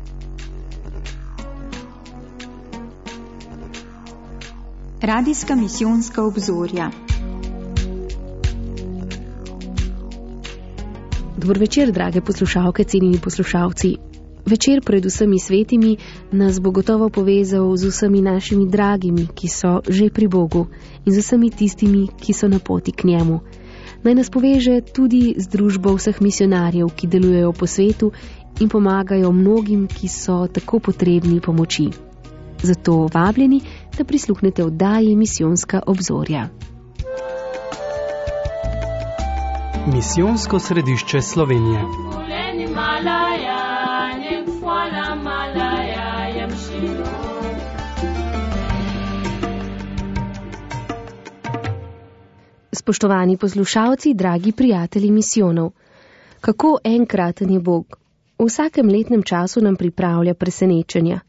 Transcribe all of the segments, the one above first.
Radijska misijonska obzorja. Dober večer, drage poslušalke, cenjeni poslušalci. Večer pred vsemi svetimi nas bo gotovo povezal z vsemi našimi dragimi, ki so že pri Bogu, in z vsemi tistimi, ki so na poti k njemu. Naj nas poveže tudi z družbo vseh misionarjev, ki delujejo po svetu in pomagajo mnogim, ki so tako potrebni pomoči. Zato vabljeni, da prisluhnete oddaji Misijonska obzorja. Misijonsko središče Slovenije. Spoštovani poslušalci, dragi prijatelji misijonov, kako enkraten je Bog. V vsakem letnem času nam pripravlja presenečenja.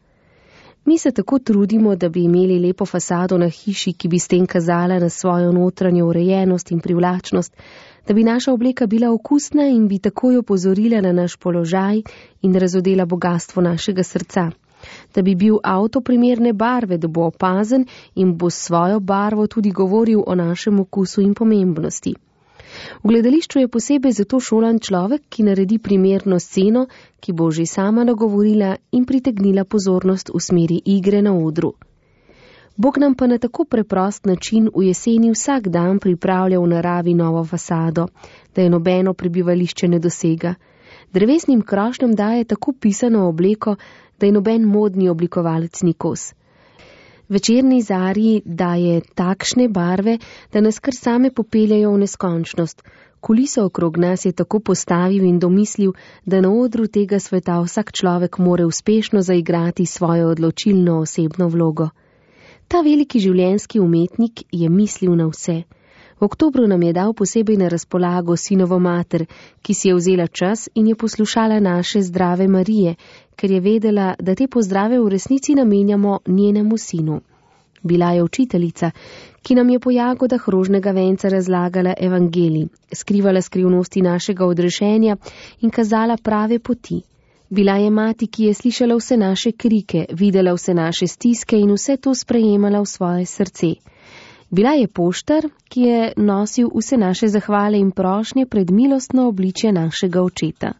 Mi se tako trudimo, da bi imeli lepo fasado na hiši, ki bi s tem kazala na svojo notranjo urejenost in privlačnost, da bi naša obleka bila okusna in bi takoj opozorila na naš položaj in razodela bogatstvo našega srca. Da bi bil avto primerne barve, da bo opazen in bo s svojo barvo tudi govoril o našem okusu in pomembnosti. V gledališču je posebej zato šolan človek, ki naredi primerno sceno, ki bo že sama nagovorila in pritegnila pozornost v smeri igre na odru. Bog nam pa na tako preprost način v jeseni vsak dan pripravlja v naravi novo fasado, da je nobeno prebivališče ne dosega. Drevesnim krošnjam daje tako pisano obleko, da je noben modni oblikovalec ni kos. Večerni zarji daje takšne barve, da nas kar same popeljajo v neskončnost. Kuliso okrog nas je tako postavil in domislil, da na odru tega sveta vsak človek more uspešno zaigrati svojo odločilno osebno vlogo. Ta veliki življenjski umetnik je mislil na vse. V oktobru nam je dal posebej na razpolago sinovo mater, ki si je vzela čas in je poslušala naše zdrave Marije, ker je vedela, da te pozdrave v resnici namenjamo njenemu sinu. Bila je učiteljica, ki nam je po jagodah rožnega venca razlagala evangelij, skrivala skrivnosti našega odrešenja in kazala prave poti. Bila je mati, ki je slišala vse naše krike, videla vse naše stiske in vse to sprejemala v svoje srce. Bila je poštar, ki je nosil vse naše zahvale in prošnje pred milostno obličje našega očeta.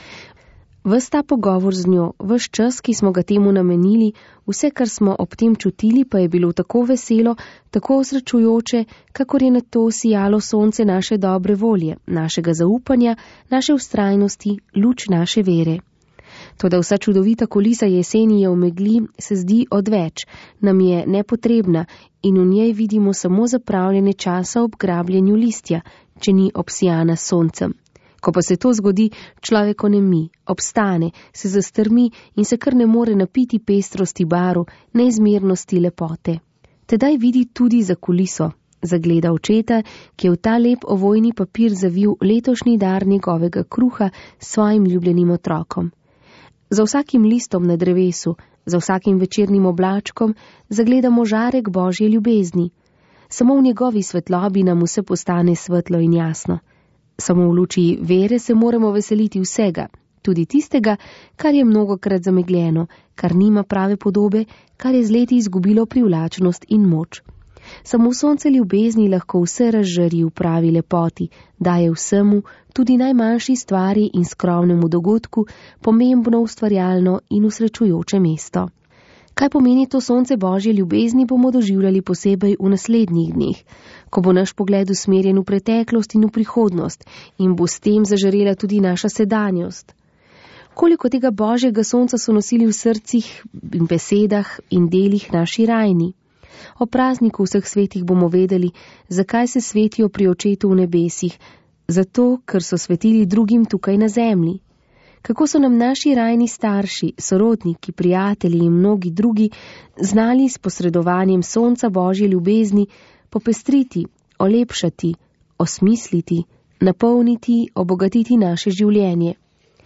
Ves ta pogovor z njo, ves čas, ki smo ga temu namenili, vse, kar smo ob tem čutili, pa je bilo tako veselo, tako osrečujoče, kakor je na to sijalo sonce naše dobre volje, našega zaupanja, naše vztrajnosti, luč naše vere. Toda vsa čudovita kulisa jeseni je v megli, se zdi odveč, nam je nepotrebna in v njej vidimo samo zapravljene časa ob grabljenju listja, če ni obsijana s soncem. Ko pa se to zgodi, človek onemi, obstane, se zastrmi in se kar ne more napiti pestrosti barv, neizmernosti lepote. Tedaj vidi tudi za kuliso, zagleda očeta, ki je v ta lep ovojni papir zavil letošnji dar njegovega kruha s svojim ljubljenim otrokom. Za vsakim listom na drevesu, za vsakim večernim oblačkom zagledamo žarek Božje ljubezni. Samo v njegovi svetlobi nam vse postane svetlo in jasno. Samo v luči vere se moramo veseliti vsega, tudi tistega, kar je mnogokrat zamegljeno, kar nima prave podobe, kar je z leti izgubilo privlačnost in moč. Samo sonce ljubezni lahko vse razžari v pravi lepoti, daje vsemu, tudi najmanjši stvari in skromnemu dogodku, pomembno ustvarjalno in usrečujoče mesto. Kaj pomeni to sonce Božje ljubezni, bomo doživljali posebej v naslednjih dneh, ko bo naš pogled usmerjen v preteklost in v prihodnost in bo s tem zažarela tudi naša sedanjost. Koliko tega Božjega sonca so nosili v srcih in besedah in delih naši rajni. O prazniku vseh svetih bomo vedeli, zakaj se svetijo pri očetu v nebesih, zato, ker so svetili drugim tukaj na zemlji. Kako so nam naši rajni starši, sorodniki, prijatelji in mnogi drugi znali s posredovanjem sonca Božje ljubezni popestriti, olepšati, osmisliti, napolniti, obogatiti naše življenje.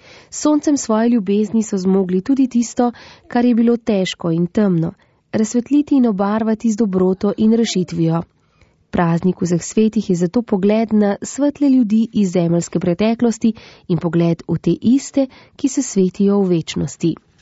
S soncem svoje ljubezni so zmogli tudi tisto, kar je bilo težko in temno, razsvetliti in obarvati z dobroto in rešitvijo. Praznik vseh svetih je zato pogled na svetle ljudi iz zemeljske preteklosti in pogled v te iste, ki se svetijo v večnosti.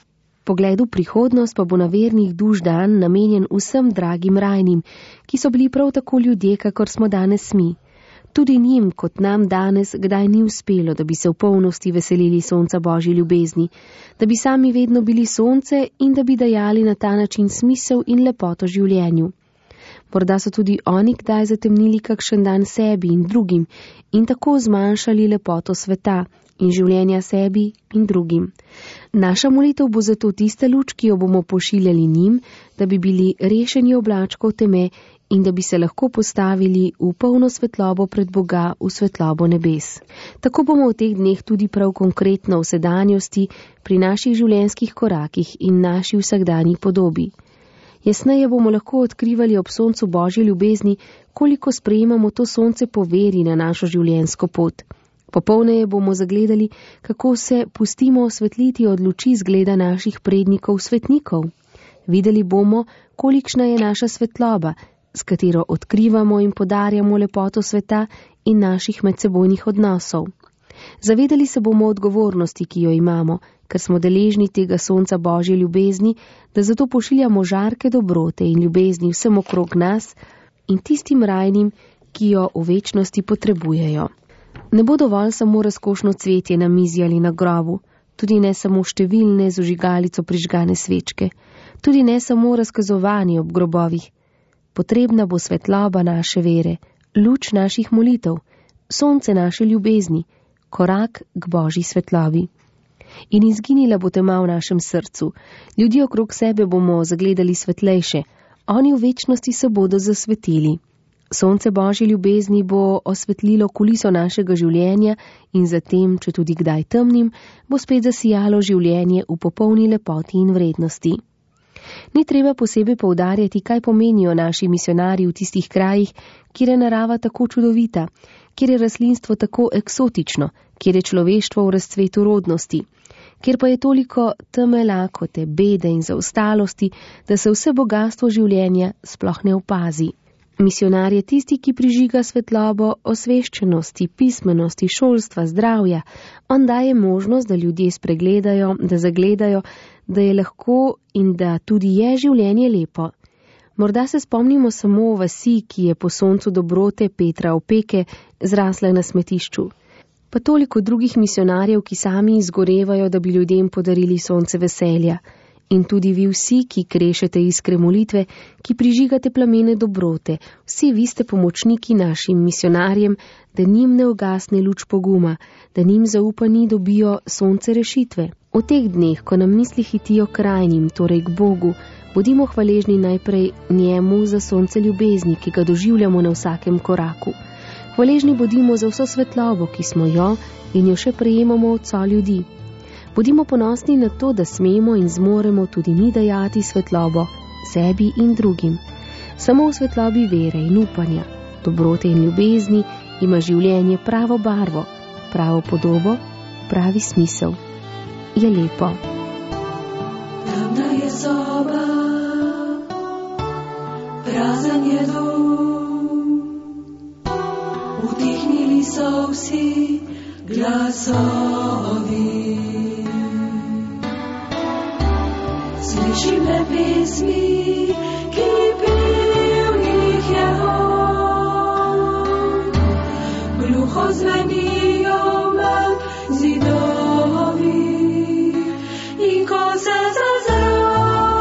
Pogled v prihodnost pa bo na vernih duš dan namenjen vsem dragim rajnim, ki so bili prav tako ljudje, kakor smo danes mi. Tudi njim, kot nam danes, kdaj ni uspelo, da bi se v polnosti veselili sonca Božje ljubezni, da bi sami vedno bili sonce in da bi dajali na ta način smisel in lepoto življenju. Morda so tudi oni kdaj zatemnili kakšen dan sebi in drugim in tako zmanjšali lepoto sveta in življenja sebi in drugim. Naša molitev bo zato tista luč, ki jo bomo pošiljali njim, da bi bili rešeni oblačkov teme in da bi se lahko postavili v polno svetlobo pred Boga, v svetlobo nebes. Tako bomo v teh dneh tudi prav konkretno v sedanjosti, pri naših življenjskih korakih in naši vsakdanji podobi. Jasneje bomo lahko odkrivali ob soncu Božje ljubezni, koliko sprejemamo to sonce po veri na našo življenjsko pot. Popolneje bomo zagledali, kako se pustimo osvetliti od luči zgleda naših prednikov svetnikov. Videli bomo, kolikšna je naša svetloba, s katero odkrivamo in podarjamo lepoto sveta in naših medsebojnih odnosov. Zavedali se bomo odgovornosti, ki jo imamo, ker smo deležni tega sonca Božje ljubezni, da zato pošiljamo žarke dobrote in ljubezni vsem okrog nas in tistim rajnim, ki jo v večnosti potrebujejo. Ne bo dovolj samo razkošno cvetje na mizi ali na grobu, tudi ne samo številne z vžigalico prižgane svečke, tudi ne samo razkazovanje ob grobovih. Potrebna bo svetloba naše vere, luč naših molitev, sonce naše ljubezni, korak k Božji svetlobi. In izginila bo tema v našem srcu. Ljudi okrog sebe bomo zagledali svetlejše, oni v večnosti se bodo zasvetili. Sonce Božje ljubezni bo osvetlilo kuliso našega življenja in zatem, če tudi kdaj temnim, bo spet zasijalo življenje v popolni lepoti in vrednosti. Ni treba posebej poudarjati, kaj pomenijo naši misionarji v tistih krajih, kjer je narava tako čudovita, kjer je rastlinstvo tako eksotično, kjer je človeštvo v razcvetu rodnosti, kjer pa je toliko teme, lakote, bede in zaostalosti, da se vse bogastvo življenja sploh ne opazi. Misionar je tisti, ki prižiga svetlobo osveščenosti, pismenosti, šolstva, zdravja. On daje možnost, da ljudje spregledajo, da zagledajo, da je lahko in da tudi je življenje lepo. Morda se spomnimo samo vasi, ki je po soncu dobrote Petra Opeke zrasla na smetišču. Pa toliko drugih misionarjev, ki sami izgorevajo, da bi ljudem podarili sonce veselja. In tudi vi vsi, ki krešete iskre molitve, ki prižigate plamene dobrote, vsi vi ste pomočniki našim misionarjem, da njim ne ugasne luč poguma, da njim zaupani dobijo sonce rešitve. V teh dneh, ko nam misli hitijo k rajnim, torej k Bogu, bodimo hvaležni najprej njemu za sonce ljubezni, ki ga doživljamo na vsakem koraku. Hvaležni bodimo za vso svetlobo, ki smo jo in jo še prejemamo od soljudi. Bodimo ponosni na to, da smemo in zmoremo tudi mi dajati svetlobo sebi in drugim. Samo v svetlobi vere in upanja, dobrote in ljubezni ima življenje pravo barvo, pravo podobo, pravi smisel. Je lepo. Tamna je soba, prazen je dom, utihnili so vsi glasovi. Slišim le pesmi, ki pil jih je on. Gluho zvenijo med zidovi in ko se zazra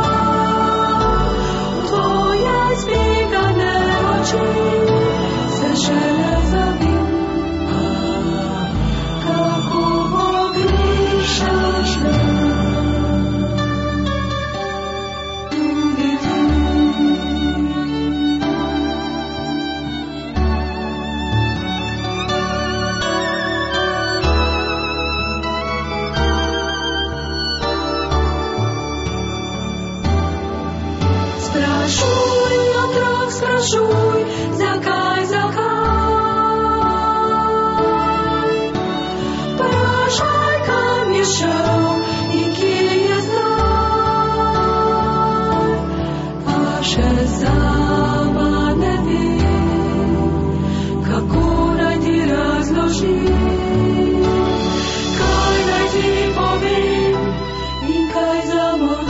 v tvoje zbegane oči, se šele zavim, kako pogrišaš me. Sprašuj, zakaj? Vprašaj, kam je šel in kje je zdaj. Pa še sama ne vem, kako naj ti razložim, kaj naj ti povem in kaj zamolčim.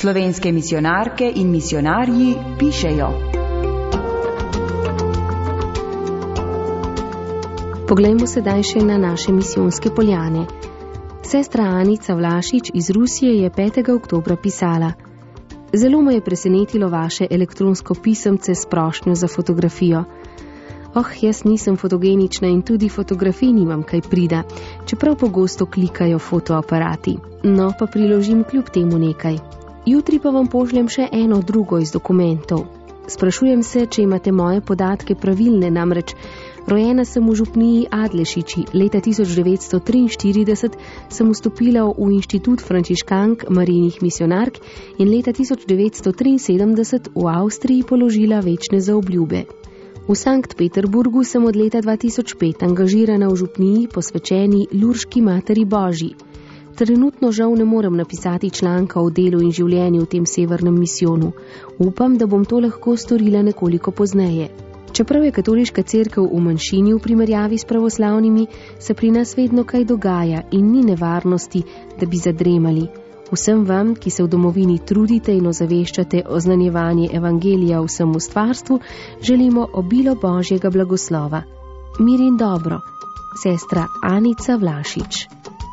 Slovenske misijonarke in misijonarji pišejo. Poglejmo sedaj še na naše misijonske poljane. Sestra Anica Vlašič iz Rusije je 5. oktobra pisala: Zelo me je presenetilo vaše elektronsko pisemce s prošnjo za fotografijo. Jaz nisem fotogenična in tudi fotografij nimam kaj prida, čeprav pogosto klikajo fotoaparati. No, pa priložim kljub temu nekaj. Jutri pa vam pošljem še eno drugo iz dokumentov. Sprašujem se, če imate moje podatke pravilne, namreč rojena sem v župniji Adlešiči. Leta 1943 sem vstopila v Inštitut frančiškank Marijinih misijonark in leta 1973 v Avstriji položila večne zaobljube. V Sankt Peterburgu sem od leta 2005 angažirana v župniji posvečeni Lurški materi Božji. Trenutno žal ne morem napisati članka o delu in življenju v tem severnem misijonu. Upam, da bom to lahko storila nekoliko pozneje. Čeprav je katoliška cerkev v manjšini v primerjavi s pravoslavnimi, se pri nas vedno kaj dogaja in ni nevarnosti, da bi zadremali. Vsem vam, ki se v domovini trudite in ozaveščate oznanjevanje evangelija vsemu stvarstvu, želimo obilo Božjega blagoslova. Mir in dobro. Sestra Anica Vlašič.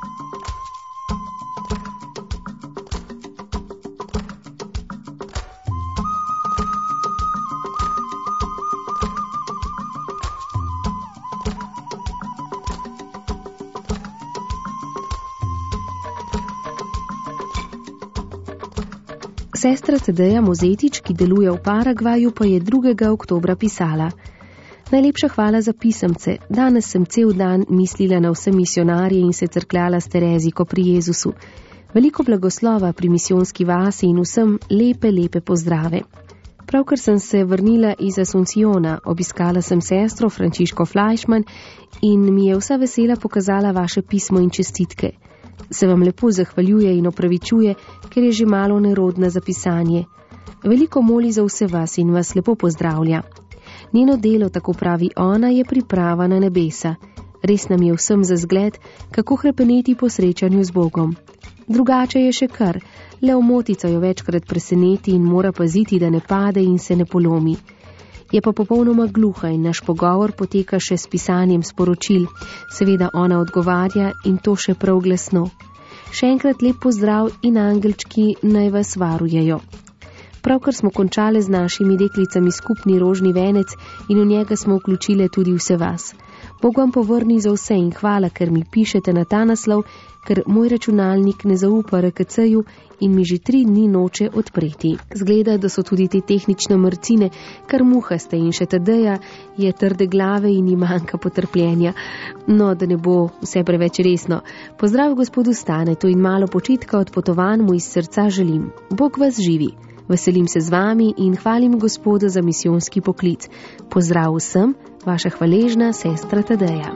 Sestra Tadeja Mozetič, ki deluje v Paragvaju, pa je 2. oktobra pisala: Najlepša hvala za pisemce. Danes sem cel dan mislila na vse misijonarje in se crkljala s Tereziko pri Jezusu. Veliko blagoslova pri misijonski vasi in vsem lepe pozdrave. Pravkar sem se vrnila iz Asunciona, obiskala sem sestro Frančiško Flajšman in mi je vsa vesela pokazala vaše pismo in čestitke. Se vam lepo zahvaljuje in opravičuje, ker je že malo nerodna za pisanje. Veliko moli za vse vas in vas lepo pozdravlja. Njeno delo, tako pravi ona, je priprava na nebesa. Res nam je vsem za zgled, kako hrepeneti po srečanju z Bogom. Drugače je še kar, le omotica jo večkrat preseneti in mora paziti, da ne pade in se ne polomi. Je pa popolnoma gluha in naš pogovor poteka še s pisanjem sporočil. Seveda ona odgovarja in to še prav glasno. Še enkrat lep pozdrav in angelčki naj vas varujejo. Pravkar smo končale z našimi deklicami skupni rožni venec in v njega smo vključile tudi vse vas. Bog vam povrni za vse in hvala, ker mi pišete na ta naslov, ker moj računalnik ne zaupa RKC-ju in mi že 3 dni noče odpreti. Zgleda, da so tudi te tehnične mrcine kar muhaste in še Tadeja je trde glave in ji manjka potrpljenja. No, da ne bo vse preveč resno. Pozdrav gospodu Stanetu in malo počitka od potovanj mu iz srca želim. Bog vas živi. Veselim se z vami in hvalim Gospoda za misijonski poklic. Pozdrav vsem, vaša hvaležna sestra Tadeja.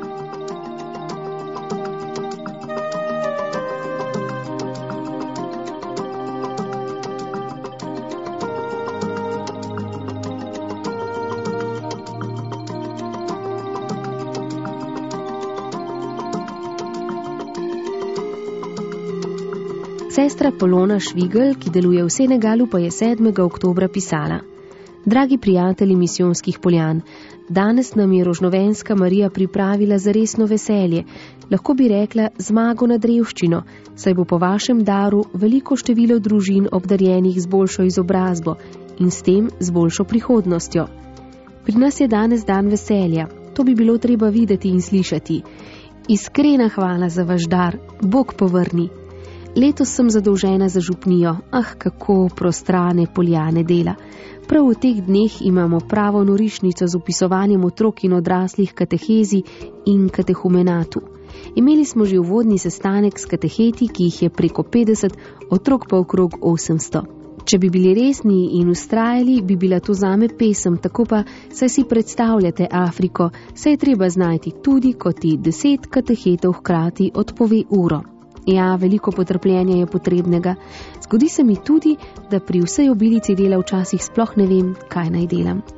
Sestra Polona Švigel, ki deluje v Senegalu, pa je 7. oktobra pisala: Dragi prijatelji misijonskih poljan, danes nam je Rožnovenska Marija pripravila za resno veselje, lahko bi rekla zmago nad revščino, saj bo po vašem daru veliko število družin obdarjenih z boljšo izobrazbo in s tem z boljšo prihodnostjo. Pri nas je danes dan veselja, to bi bilo treba videti in slišati. Iskrena hvala za vaš dar, Bog povrni. Letos sem zadolžena za župnijo, kako prostrane poljane dela. Prav v teh dneh imamo pravo norišnico z upisovanjem otrok in odraslih katehezi in katehumenatu. Imeli smo že uvodni sestanek s kateheti, ki jih je preko 50, otrok pa okrog 800. Če bi bili resni in ustrajali, bi bila to zame pesem, tako pa saj si predstavljate Afriko, saj je treba znajti tudi, ko ti 10 katehetov hkrati odpove uro. Ja, veliko potrpljenja je potrebnega. Zgodi se mi tudi, da pri vsej obilici dela včasih sploh ne vem, kaj naj delam.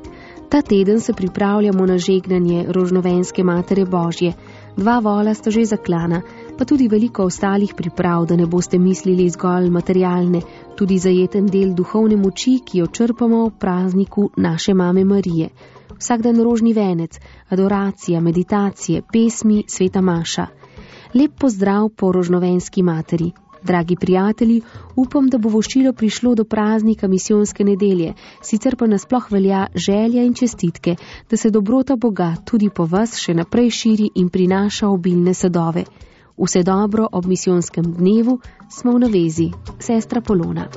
Ta teden se pripravljamo na žegnanje Rožnovenske Matere Božje. 2 vola sta že zaklana, pa tudi veliko ostalih priprav, da ne boste mislili zgolj materialne, tudi zajeten del duhovne moči, ki jo črpamo v prazniku naše mame Marije. Vsak dan rožni venec, adoracija, meditacije, pesmi, sveta maša. Lep pozdrav po Rožnovenski materi. Dragi prijatelji, upam, da bo voščilo prišlo do praznika misijonske nedelje, sicer pa nasploh velja želja in čestitke, da se dobrota Boga tudi po vas še naprej širi in prinaša obilne sadove. Vse dobro ob misijonskem dnevu, smo v navezi, sestra Polona.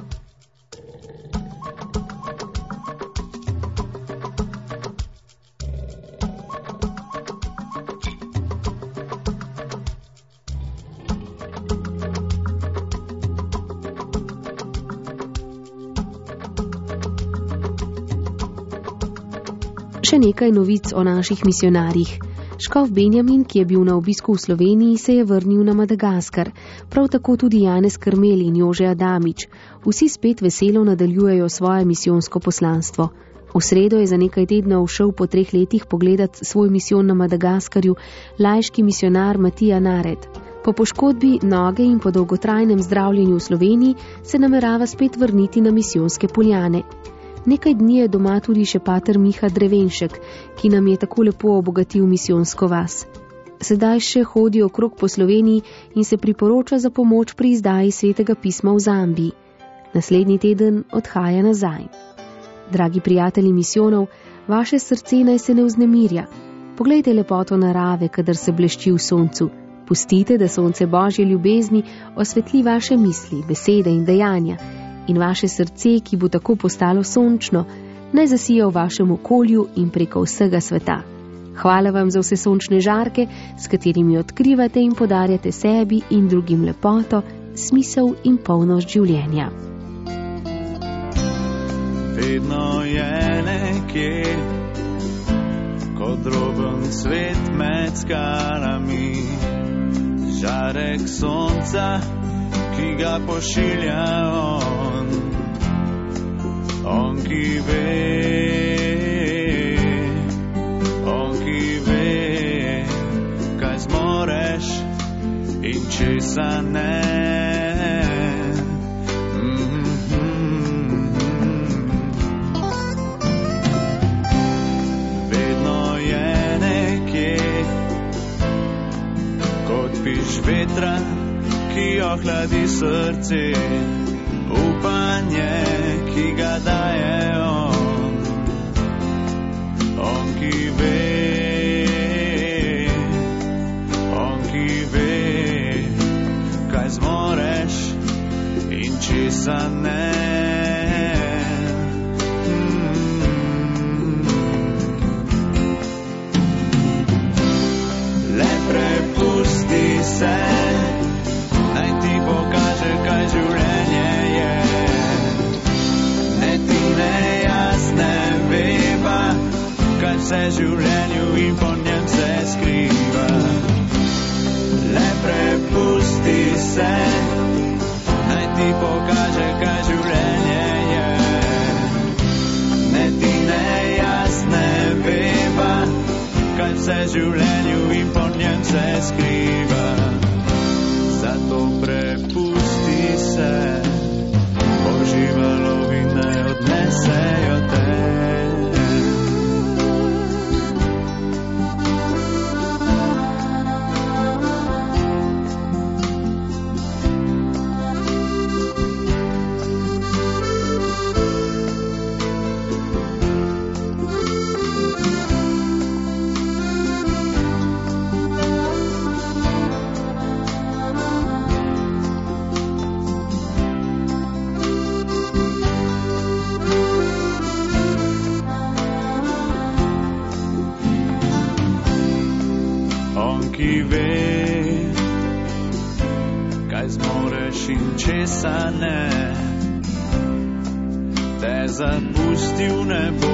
Še nekaj novic o naših misionarjih. Škof Benjamin, ki je bil na obisku v Sloveniji, se je vrnil na Madagaskar. Prav tako tudi Janez Krmel in Jože Adamič. Vsi spet veselo nadaljujejo svoje misijonsko poslanstvo. V sredo je za nekaj tednov šel po 3 letih pogledat svoj misijon na Madagaskarju laiški misionar Matija Nared. Po poškodbi noge in po dolgotrajnem zdravljenju v Sloveniji se namerava spet vrniti na misijonske poljane. Nekaj dni je doma tudi še pater Miha Drevenšek, ki nam je tako lepo obogatil misijonsko vas. Sedaj še hodi okrog po Sloveniji in se priporoča za pomoč pri izdaji svetega pisma v Zambiji. Naslednji teden odhaja nazaj. Dragi prijatelji misijonov, vaše srce naj se ne vznemirja. Poglejte lepoto narave, kadar se blešči v soncu. Pustite, da sonce Božje ljubezni osvetli vaše misli, besede in dejanja. In vaše srce, ki bo tako postalo sončno, naj zasija v vašem okolju in preko vsega sveta. Hvala vam za vse sončne žarke, s katerimi odkrivate in podarjate sebi in drugim lepoto, smisel in polnost življenja. Vedno je nekje, kot droben svet med skalami, žarek sonca, ki ga pošilja on ki ve, kaj zmoreš in česa ne. Vedno je nekje, kot piš vetra, ki ohladi srce, upanje, ki ga daje on ki ve, kaj zmoreš in česa ne. Le prepusti se, naj ti pokaže, kaj življenje je. Ne ti ne jaz ne veva, kaj vse življenju in po njem se skriva. Le prepusti se, naj ti pokaže, kaj življenje je. Ne ti ne jaz ne veva, kaj vse življenju in po njem se skriva. Zato prepusti se, Božji valovi ne odnesejo te. Ki ve, kaj zmoreš in česa ne, te zapustil ne bo.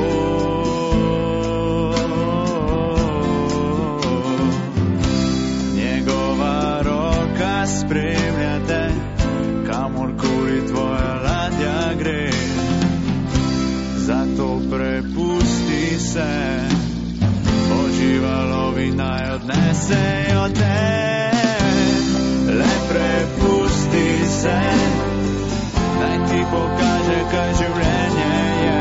Njegova roka spremlja te, kamorkoli tvoja ladja gre. Zato prepusti se, Božji valovi naj odnesejo te. Le prepusti se, naj ti pokaže, kaj življenje je.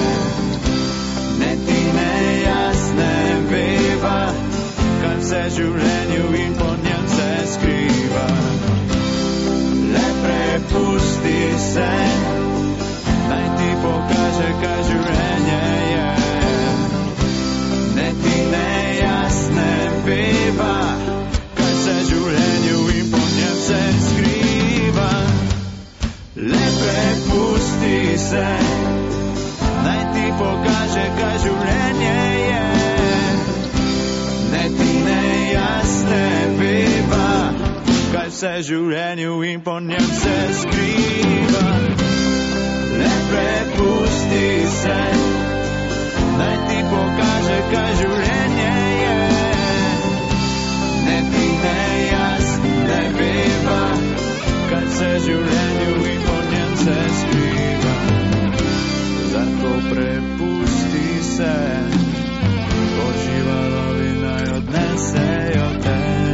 Ne ti ne jaz ne veva, kaj vse življenju in po njem se skriva. Le prepusti se, naj ti pokaže, kaj življenje je. Ne ti ne jaz ne veva, kaj vse življenju in po njem se skriva. Le prepusti se, naj ti pokaže, kaj življenje je. Ne ti ne jaz ne veva, kaj vse življenju in po njem se skriva. Le prepusti se, naj ti pokaže, kaj življenje je. Ne ti ne jaz ne veva, kaj vse življenju in po njem se skriva. Zato prepusti se, Božji valovi naj odnesejo te.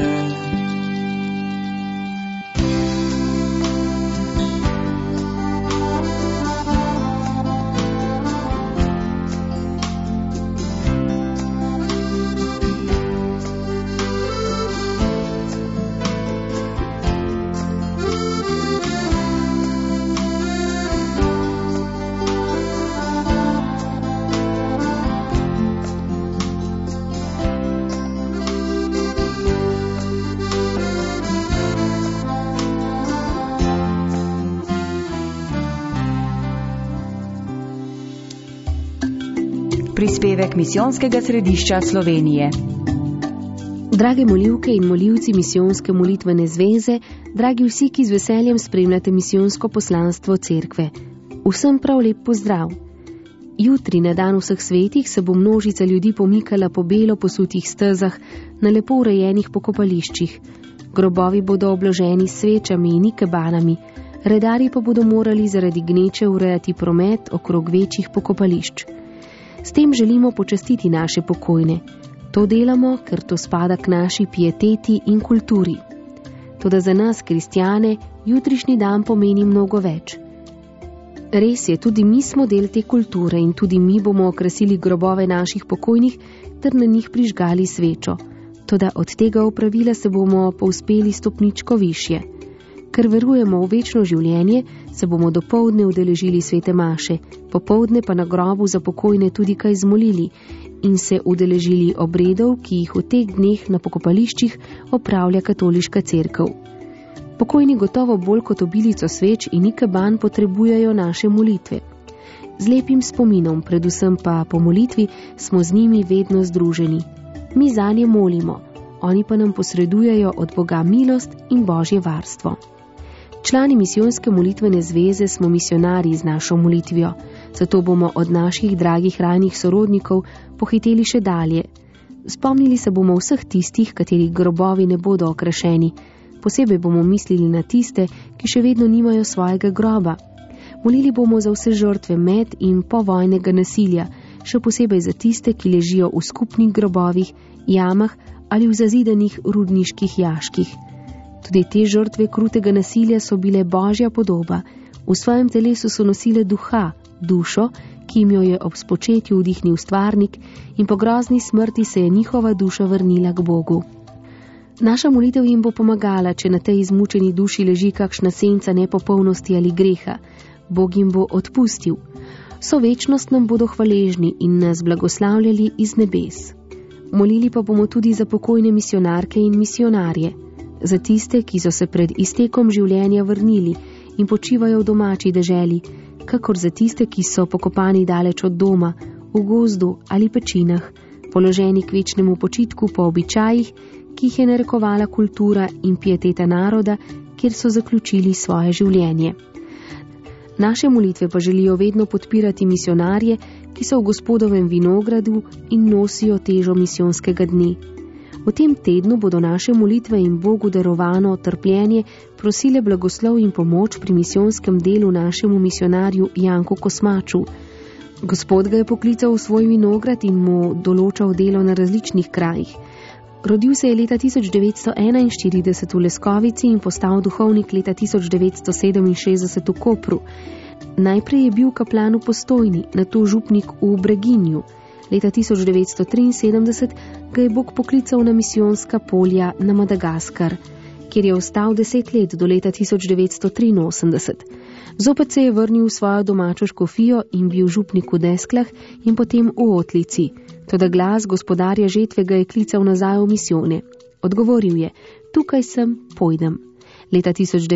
Prispevek Misijonskega središča Slovenije. Drage molivke in molivci Misijonske molitvene zveze, dragi vsi, ki z veseljem spremljate misijonsko poslanstvo cerkve, vsem prav lep pozdrav. Jutri, na dan vseh svetih, se bo množica ljudi pomikala po belo posutih stezah na lepo urejenih pokopališčih. Grobovi bodo obloženi s svečami in ikebanami, redarji pa bodo morali zaradi gneče urejati promet okrog večjih pokopališč. S tem želimo počastiti naše pokojne. To delamo, ker to spada k naši pieteti in kulturi. Toda za nas, kristjane, jutrišnji dan pomeni mnogo več. Res je, tudi mi smo del te kulture in tudi mi bomo okrasili grobove naših pokojnih ter na njih prižgali svečo. Toda od tega opravila se bomo povzpeli stopničko višje. Ker verujemo v večno življenje, se bomo dopoldne udeležili svete maše, popoldne pa na grobu za pokojne tudi kaj zmolili in se udeležili obredov, ki jih v teh dneh na pokopališčih opravlja katoliška cerkev. Pokojni gotovo bolj kot obilico sveč in ikeban potrebujejo naše molitve. Z lepim spominom, predvsem pa po molitvi, smo z njimi vedno združeni. Mi zanje molimo, oni pa nam posredujejo od Boga milost in Božje varstvo. Člani Misijonske molitvene zveze smo misionarji z našo molitvijo, zato bomo od naših dragih rajnih sorodnikov pohiteli še dalje. Spomnili se bomo vseh tistih, katerih grobovi ne bodo okrašeni. Posebej bomo mislili na tiste, ki še vedno nimajo svojega groba. Molili bomo za vse žrtve med in povojnega nasilja, še posebej za tiste, ki ležijo v skupnih grobovih, jamah ali v zazidanih rudniških jaških. Tudi te žrtve krutega nasilja so bile Božja podoba. V svojem telesu so nosile duha, dušo, ki jim jo je ob spočetju vdihnil stvarnik in po grozni smrti se je njihova duša vrnila k Bogu. Naša molitev jim bo pomagala, če na tej izmučeni duši leži kakšna senca nepopolnosti ali greha. Bog jim bo odpustil. So večnost nam bodo hvaležni in nas blagoslavljali iz nebes. Molili pa bomo tudi za pokojne misionarke in misionarje, za tiste, ki so se pred iztekom življenja vrnili in počivajo v domači deželi, kakor za tiste, ki so pokopani daleč od doma, v gozdu ali pečinah, položeni k večnemu počitku po običajih, ki jih je narekovala kultura in pieteta naroda, kjer so zaključili svoje življenje. Naše molitve pa želijo vedno podpirati misionarje, ki so v Gospodovem vinogradu in nosijo težo misijonskega dne. V tem tednu bodo naše molitve in Bogu darovano trpljenje prosile blagoslov in pomoč pri misijonskem delu našemu misionarju Janku Kosmaču. Gospod ga je poklical v svoj vinograd in mu določal delo na različnih krajih. Rodil se je leta 1941 v Leskovici in postal duhovnik leta 1967 v Kopru. Najprej je bil kaplan v Postojni, nato župnik v Breginju. Leta 1973 ga je Bog poklical na misijonska polja na Madagaskar, kjer je ostal 10 let do leta 1983. Zopet se je vrnil v svojo domačo škofijo in bil župnik v Desklah in potem v Otlici. Toda glas gospodarja žetve ga je klical nazaj v misijone. Odgovoril je: tukaj sem, pojdem. Leta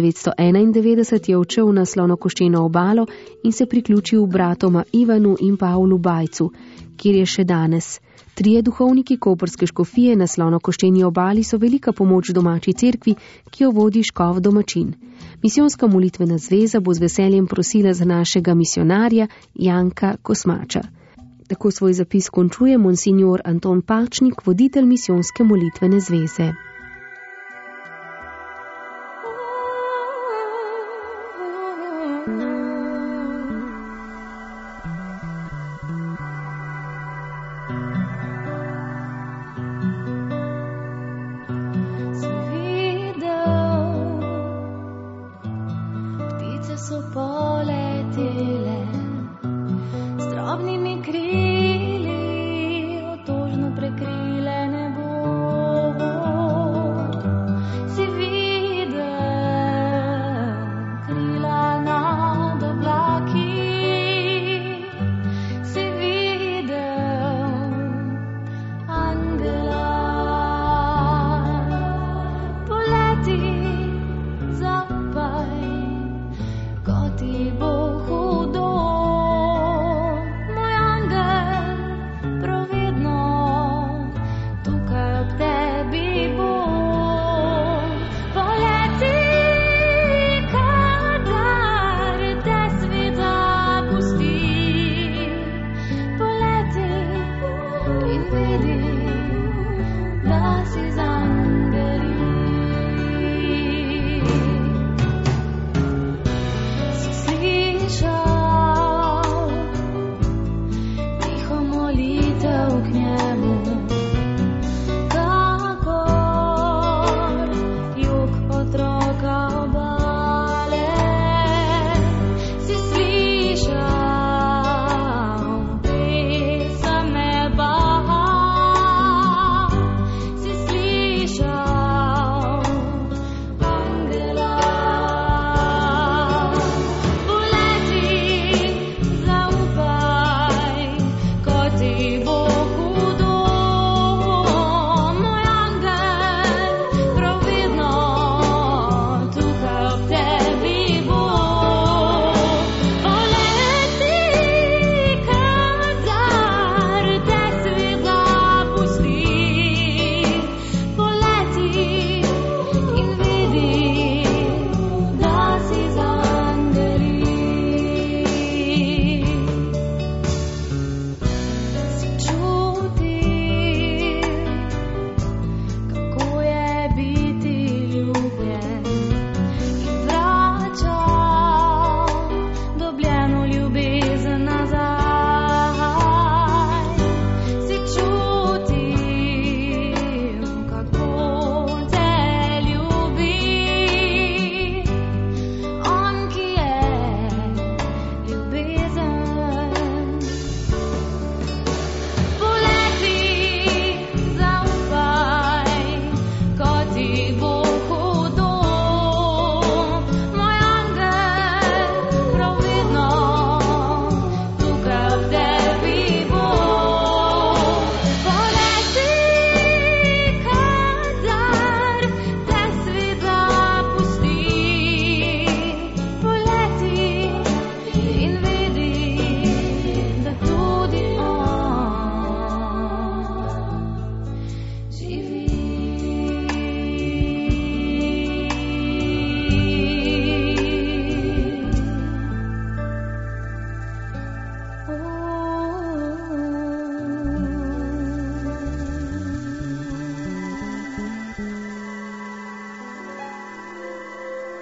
1991 je odšel na Slonokoščeno obalo in se priključil bratoma Ivanu in Pavlu Bajcu, kjer je še danes. 3 duhovniki koprske škofije na Slonokoščeni obali so velika pomoč domači cerkvi, ki jo vodi škof domačin. Misijonska molitvena zveza bo z veseljem prosila za našega misionarja Janka Kosmača. Tako svoj zapis končuje monsignor Anton Pačnik, voditelj misijonske molitvene zveze.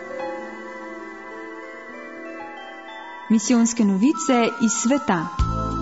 Misijonske novice iz sveta.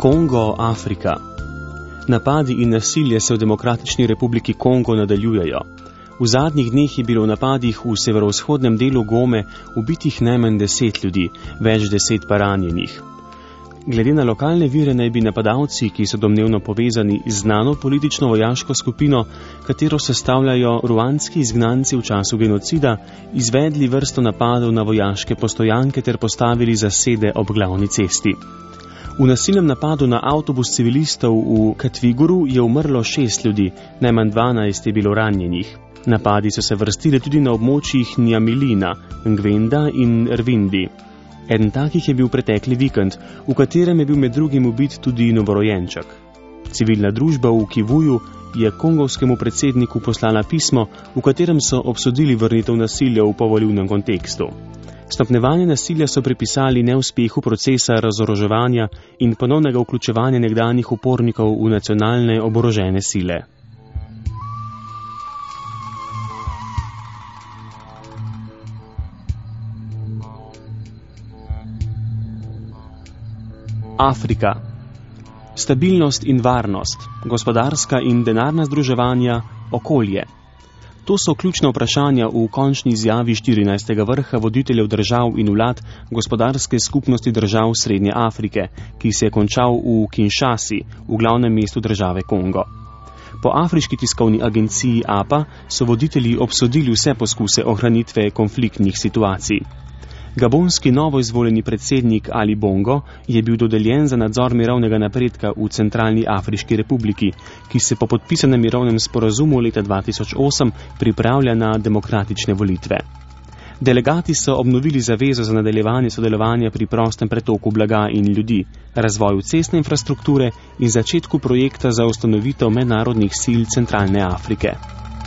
Kongo, Afrika. Napadi in nasilje se v Demokratični republiki Kongo nadaljujejo. V zadnjih dneh je bilo v napadih v severovzhodnem delu Gome ubitih najmanj 10 ljudi, več 10 pa ranjenih. Glede na lokalne vire naj bi napadalci, ki so domnevno povezani z znano politično vojaško skupino, katero sestavljajo ruandski izgnanci v času genocida, izvedli vrsto napadov na vojaške postojanke ter postavili zasede ob glavni cesti. V nasilnem napadu na avtobus civilistov v Katvigoru je umrlo 6 ljudi, najmanj 12 je bilo ranjenih. Napadi so se vrstili tudi na območjih Njamilina, Ngvenda in Rvindi. Eden takih je bil pretekli vikend, v katerem je bil med drugim ubit tudi novorojenček. Civilna družba v Kivuju je kongovskemu predsedniku poslala pismo, v katerem so obsodili vrnitev nasilja v povoljivnem kontekstu. Stopnjevanje nasilja so pripisali neuspehu procesa razoroževanja in ponovnega vključevanja nekdanjih upornikov v nacionalne oborožene sile. Afrika. Stabilnost in varnost, gospodarska in denarna združevanja, okolje. To so ključna vprašanja v končni izjavi 14. vrha voditeljev držav in vlad gospodarske skupnosti držav Srednje Afrike, ki se je končal v Kinshasi, v glavnem mestu države Kongo. Po afriški tiskovni agenciji APA so voditelji obsodili vse poskuse ohranitve konfliktnih situacij. Gabonski novoizvoljeni predsednik Ali Bongo je bil dodeljen za nadzor mirovnega napredka v Centralni Afriški republiki, ki se po podpisanem mirovnem sporazumu leta 2008 pripravlja na demokratične volitve. Delegati so obnovili zavezo za nadaljevanje sodelovanja pri prostem pretoku blaga in ljudi, razvoju cestne infrastrukture in začetku projekta za ustanovitev mednarodnih sil Centralne Afrike.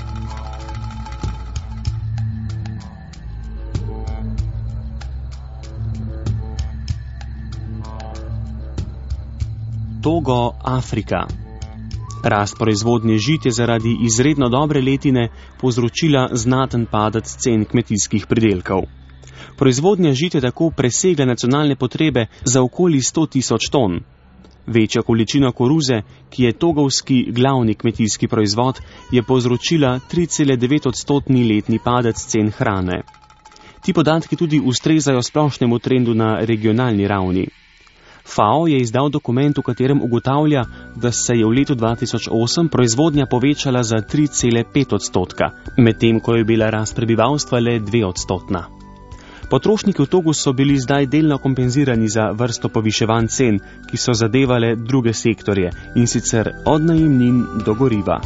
Togo, Afrika. Rast proizvodnje žit je zaradi izredno dobre letine povzročila znaten padec cen kmetijskih pridelkov. Proizvodnja žit je tako presegla nacionalne potrebe za okoli 100.000 ton. Večja količina koruze, ki je togovski glavni kmetijski proizvod, je povzročila 3,9% letni padec cen hrane. Ti podatki tudi ustrezajo splošnemu trendu na regionalni ravni. FAO je izdal dokument, v katerem ugotavlja, da se je v letu 2008 proizvodnja povečala za 3,5%, medtem ko je bila rast prebivalstva le 2%. Potrošniki v Togu so bili zdaj delno kompenzirani za vrsto poviševanj cen, ki so zadevale druge sektorje, in sicer od najemnin do goriva.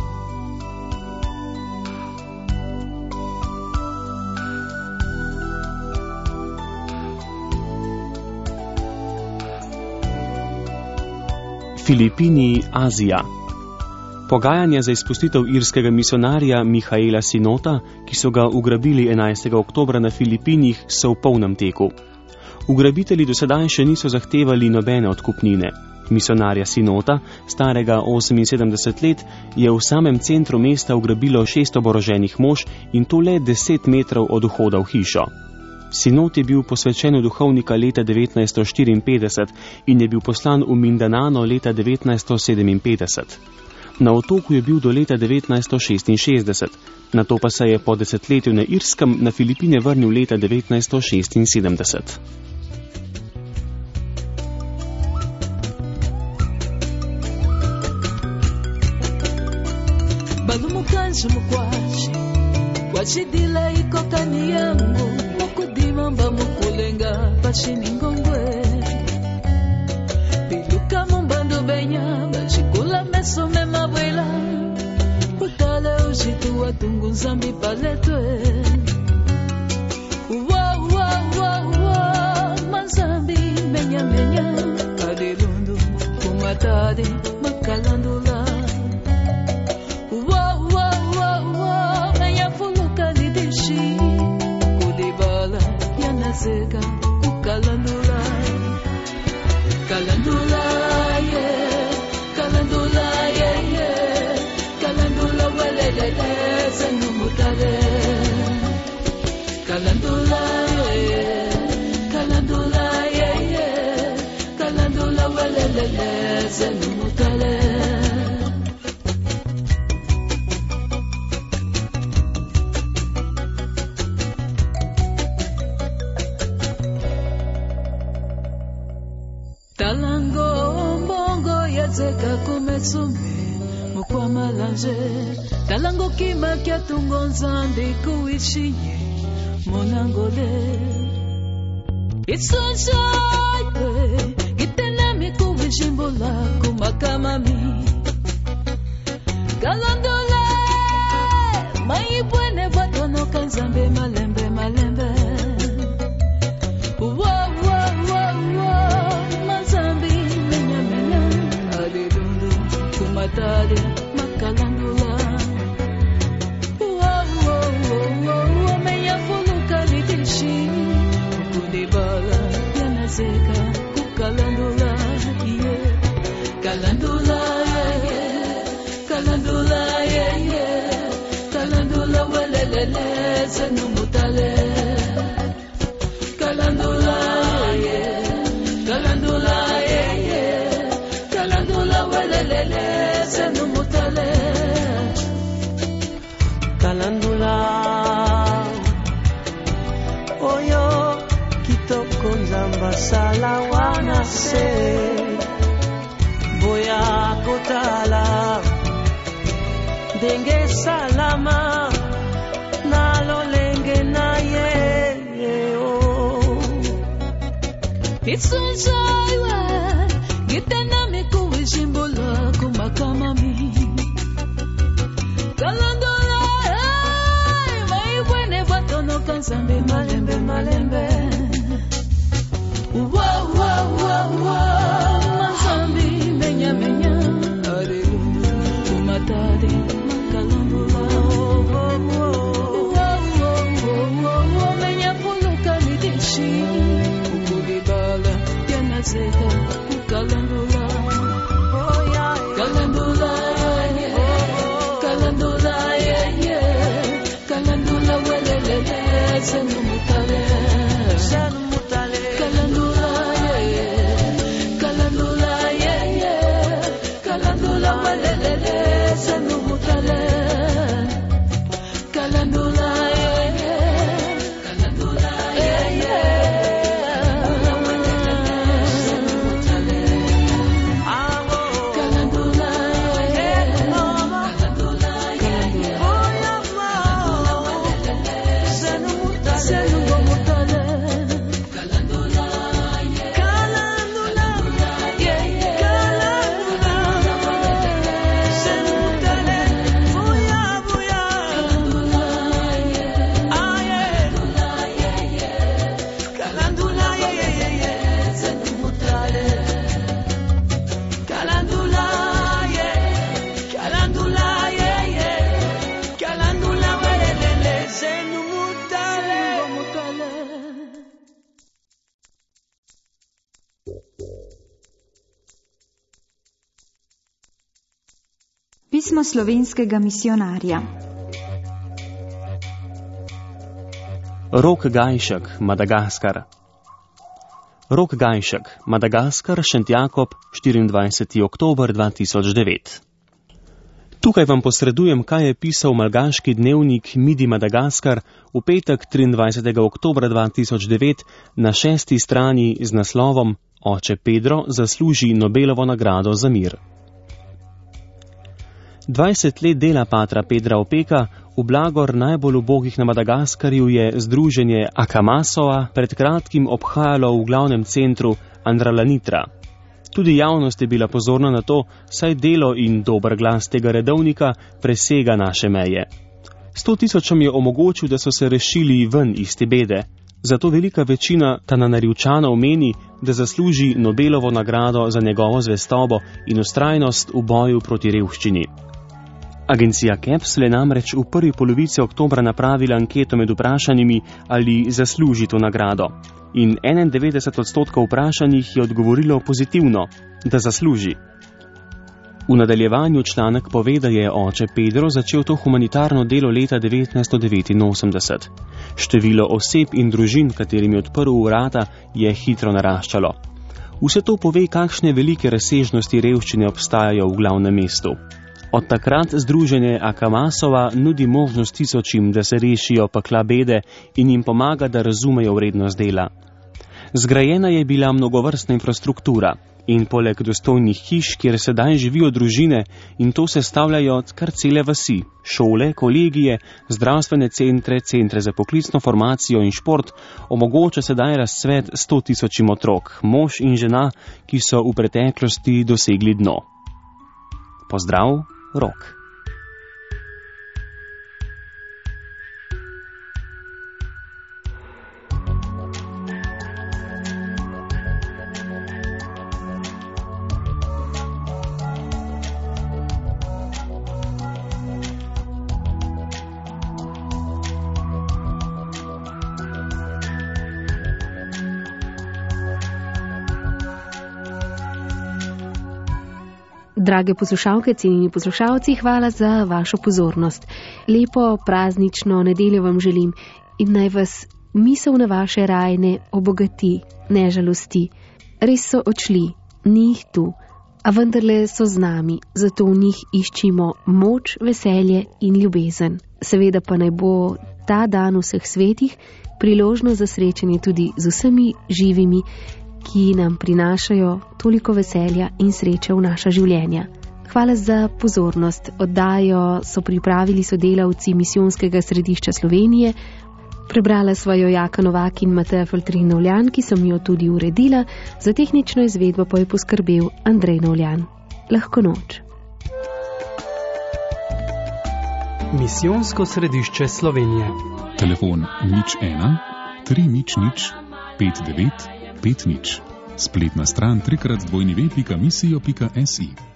Filipini, Azija. Pogajanja za izpustitev irskega misionarja Mihaela Sinota, ki so ga ugrabili 11. oktobra na Filipinih, so v polnem teku. Ugrabitelji do sedaj še niso zahtevali nobene odkupnine. Misionarja Sinota, starega 78 let, je v samem centru mesta ugrabilo 6 oboroženih mož in to le 10 metrov od vhoda v hišo. Sinot je bil posvečen v duhovnika leta 1954 in je bil poslan v Mindanao leta 1957. Na otoku je bil do leta 1966, nato pa se je po desetletju na Irskem na Filipine vrnil leta 1976. Balumukanji mukwashi wachidila ikokani yangu mukudimamba mukulenga pashiningongwe biluka mumbando benya bachikula meso memabwela utale ujitu watungu nzambi paletwe manzambi menya kadelundu kumatade makalandula Seka kukalandula kalandula kalandula welelele senumutare kalandula kalandula welelele zenu mutale. Talango mbongo yazeka kumetsumbe mukwa malanje. Talango kima kya tungo nzambi kuishinye monangole. Itsunshaipe gitenami kuishimbola kumakamami. Kalandole maibwene batono kanzambe malembe malembe. Matale makalandula. Meya fuluka nitishi kudibala yanazeka kukalandula. Kalandula kalandula kalandula welelele zenu mutale. Kalandula kalandula kalandula welelele zenu mutale. Kalandula oyo kitoko nzamba sala wana se boya kotala denge salama nalolenge na ye Itsunshaiwe gitenami kuishimbola kumakamami. Kalandula maibwene batono kanzambe malembe malembe. Mazambi menya menya arelundu kumatade makalandula. Menya fuluka nitishi ukudibala yanazeka kukalandula. Kalandula kalandula kalandula welelele zenu mutale. Kalandula kalandula kalandula welelele zenu mutale. Kalandula kalandula Pismo slovenskega misijonarja. Rok Gajšek, Madagaskar. Rok Gajšek, Madagaskar, Šentjakob, 24. oktober 2009. Tukaj vam posredujem, kaj je pisal malgaški dnevnik Midi Madagaskar v petek 23. oktober 2009 na 6. strani z naslovom Oče Pedro zasluži Nobelovo nagrado za mir. 20 let dela patra Pedra Opeka v blagor najbolj ubogih na Madagaskarju je združenje Akamasoa pred kratkim obhajalo v glavnem centru Andralanitra. Tudi javnost je bila pozorna na to, saj delo in dober glas tega redovnika presega naše meje. 100 000 je omogočil, da so se rešili ven iz te bede. Zato velika večina Tananarivčanov meni, da zasluži Nobelovo nagrado za njegovo zvestobo in vztrajnost v boju proti revščini. Agencija Capsule namreč v prvi polovici oktobra napravila anketo med vprašanimi, ali zasluži to nagrado. In 91% vprašanih je odgovorilo pozitivno, da zasluži. V nadaljevanju članek pove, da je oče Pedro začel to humanitarno delo leta 1989. Število oseb in družin, katerim je odprl vrata, je hitro naraščalo. Vse to pove, kakšne velike razsežnosti revščine obstajajo v glavnem mestu. Od takrat združenje Akamasova nudi možnost tisočim, da se rešijo pekla bede in jim pomaga, da razumejo vrednost dela. Zgrajena je bila mnogovrstna infrastruktura in poleg dostojnih hiš, kjer sedaj živijo družine, in to sestavljajo kar cele vasi, šole, kolegije, zdravstvene centre, centre za poklicno formacijo in šport, omogoča sedaj razcvet 100.000 otrok, mož in žena, ki so v preteklosti dosegli dno. Pozdrav, Rok. Drage poslušalke, cenjeni poslušalci, hvala za vašo pozornost. Lepo praznično nedeljo vam želim in naj vas misel na vaše rajne obogati, ne žalosti. Res so odšli, ni jih tu, a vendarle so z nami, zato v njih iščimo moč, veselje in ljubezen. Seveda pa naj bo ta dan vseh svetih priložnost za srečanje tudi z vsemi živimi, ki nam prinašajo toliko veselja in sreče v naša življenja. Hvala za pozornost. Oddajo so pripravili sodelavci Misijonskega središča Slovenije. Prebrala svojo Jaka Novak in Mateja Foltrin Novljan, ki sem jo tudi uredila, za tehnično izvedbo pa je poskrbel Andrej Novljan. Lahko noč. Misijonsko središče Slovenije. Telefon 01 300 59 50. Spletna stran www.misijo.si.